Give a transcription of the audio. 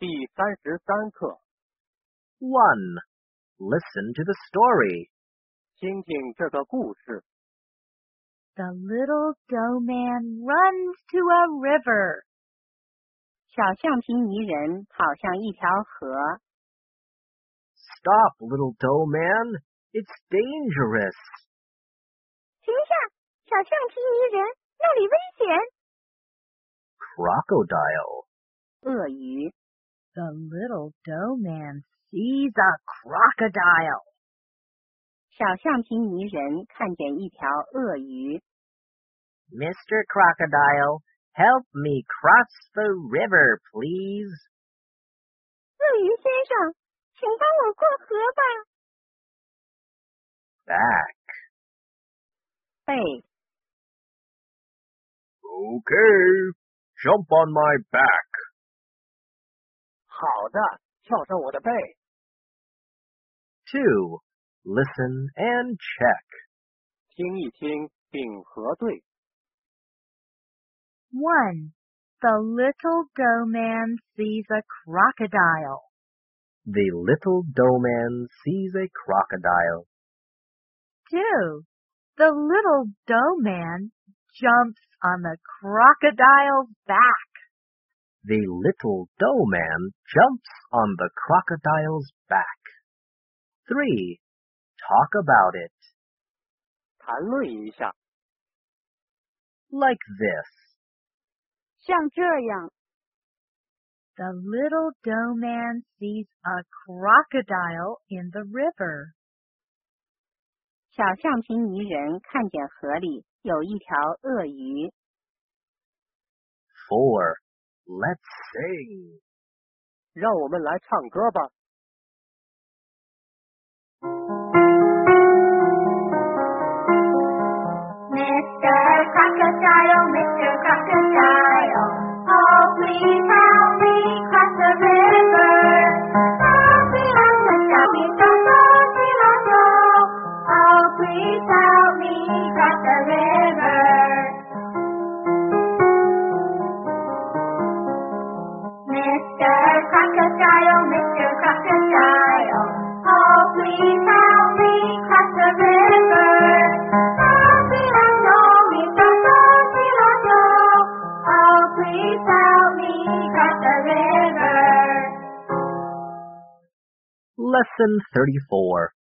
第33课 1. Listen to the story. 听听这个故事。 The little dough man runs to a river. 小橡皮泥人跑向一条河。 Stop, little dough man. It's dangerous. 停下，小橡皮泥人，那里危险。 Crocodile. 鳄鱼。 The little dough man sees a crocodile. 小橡皮泥人看见一条鳄鱼。 Mr. Crocodile, help me cross the river, please. 鳄鱼先生，请帮我过河吧。 Back. 背。 Okay, jump on my back. 好的，跳上我的背。 2. Listen and check. 听一听并核对。 1. The little dough man sees a crocodile. The little dough man sees a crocodile. 2. The little dough man jumps on the crocodile's back. The little dough man jumps on the crocodile's back. 3. Talk about it. 谈论一下。 Like this. 像这样。 The little dough man sees a crocodile in the river. 小橡皮泥人看见河里有一条鳄鱼。 4. Let's sing. 让我们来唱歌吧。 Mr. Crocodile, Mr. Crocodile, oh please help me cross the river. Oh please help me cross the river. Mr. Crocodile, Mr. Crocodile, oh please help me cross the river. Oh, please help me cross the river. Lesson 34.